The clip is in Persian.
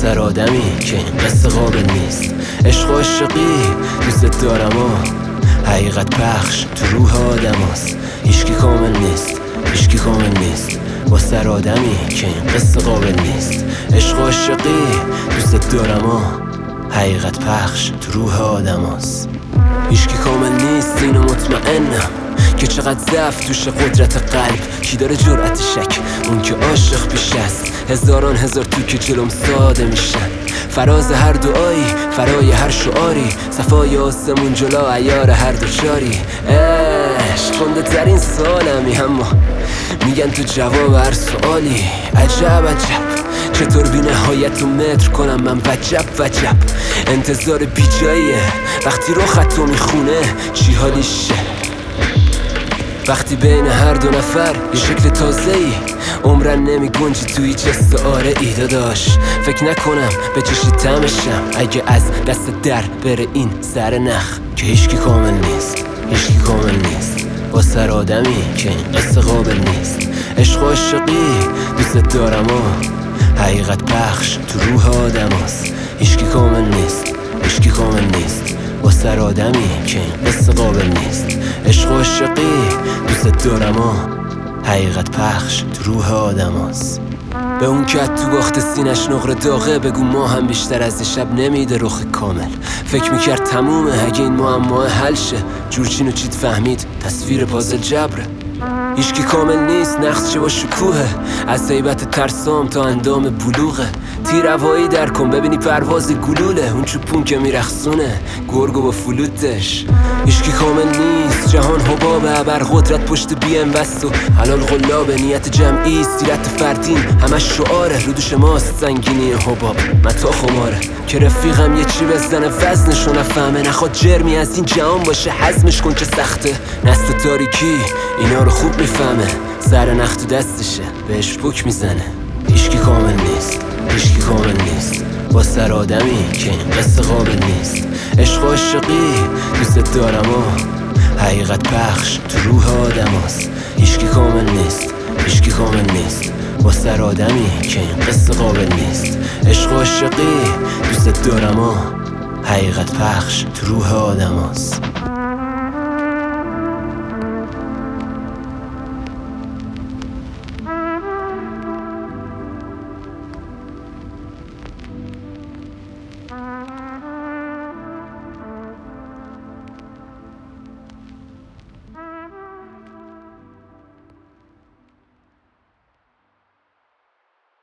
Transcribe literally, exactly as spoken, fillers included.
سر آدمی که این قصه قابل نیست. عشق و عاشقی دوست دارم و حقیقت پخش تو روح آدم هست. هیچکی کامل نیست، هیچکی کامل نیست با سر آدمی که این قصه قابل نیست. عشق و عاشقی دوست دارم و حقیقت پخش تو روح آدم هست. هیچکی کامل نیست، اینو مطمئنم که چقدر ضعف توش قدرت قلب. کی داره جرأت شک؟ اون که عاشق پیش است. هزاران هزار تو که جلوم ساده میشن. فراز هر دعایی، فرای هر شعاری، صفای آسمون جلو عیار هر دوچاری. عشق خونده ترین سالمی، اما میگن تو جواب هر سوالی. عجب عجب چطور بی نهایت رو متر کنم من؟ وجب وجب انتظار بی جاییه وقتی رو خطو میخونه چی حالیشه. وقتی بین هر دو نفر یه شکل تازه ای عمرن نمی گنجی توی هیچ استعاره ای. داداش فکر نکنم به چشی تمشم اگه از دست در بره این سر نخ. که هیچکی کامل نیست، هیچکی کامل نیست با سر آدمی که این قصه قابل نیست. عشق و عاشقی دوست دارم و حقیقت پخش تو روح آدم هست. هیچکی کامل نیست، هیچکی کامل نیست با سر آدمی که این قصه قابل نیست. عشق و عاشقی دوست دارم و حقیقت پخش تو روح آدم هست. به اون که تو باخت سینش نقره داغه بگو ما هم بیشتر از شب نمیده رخ کامل. فکر میکرد تمومه اگه این معما حل شه. جورچین و چیت فهمید تصویر پازل جبره. هیچکی کامل نیست، نقص چه با شکوهه. از هیبت ترسام تا اندام بلوغه. تیر هوایی در کن ببینی پرواز گلوله. اون چوپون که میرخصونه گرگو با فلوتش. هیچکی کامل نیست، جهان حبابه. ابر قدرت پشت بی ام بست و حلال غلابه. نیت جمعی سیرت فردین همش شعاره. رو دوش ماست سنگینی حباب متا خماره. که رفیقم یه چی بزنه وزنشو نفهمه. نخواد جرمی از این جهان باشه حزمش کن که سخته. نسل تاریکی اینا رو خوب میفهمه. سر نخ تو دستشه بهش پوک میزنه. هیچکی کامل نیست، هیچکی کامل نیست با سر آدمی که این قصه قابل نیست. عشق و عاشقی دوست دارم و حقیقت پخش تو روح آدم هست. هیچکی کامل نیست، هیچکی کامل نیست با سر آدمی که این قصه قابل نیست. عشق و عاشقی دوست دارم و حقیقت پخش تو روح آدم هست. Thank you.